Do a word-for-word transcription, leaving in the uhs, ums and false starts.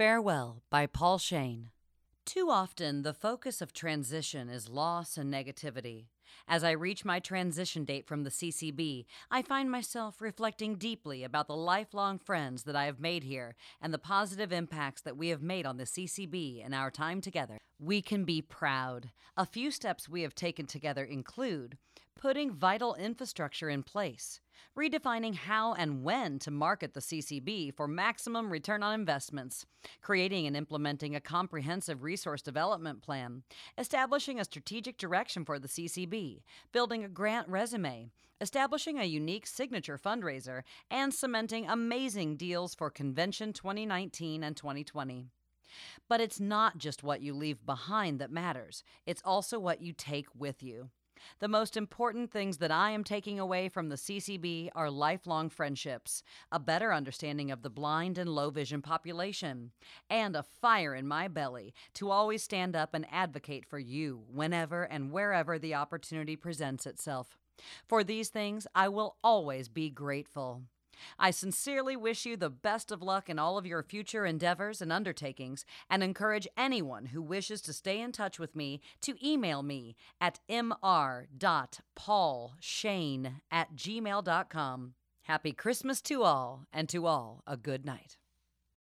Farewell by Paul Shane. Too often, the focus of transition is loss and negativity. As I reach my transition date from the C C B, I find myself reflecting deeply about the lifelong friends that I have made here and the positive impacts that we have made on the C C B in our time together. We can be proud. A few steps we have taken together include putting vital infrastructure in place, redefining how and when to market the C C B for maximum return on investments, creating and implementing a comprehensive resource development plan, establishing a strategic direction for the C C B, building a grant resume, establishing a unique signature fundraiser, and cementing amazing deals for Convention twenty nineteen and twenty twenty. But it's not just what you leave behind that matters, it's also what you take with you. The most important things that I am taking away from the C C B are lifelong friendships, a better understanding of the blind and low vision population, and a fire in my belly to always stand up and advocate for you whenever and wherever the opportunity presents itself. For these things, I will always be grateful. I sincerely wish you the best of luck in all of your future endeavors and undertakings, and encourage anyone who wishes to stay in touch with me to email me at m r dot paul shane at gmail dot com. Happy Christmas to all, and to all a good night.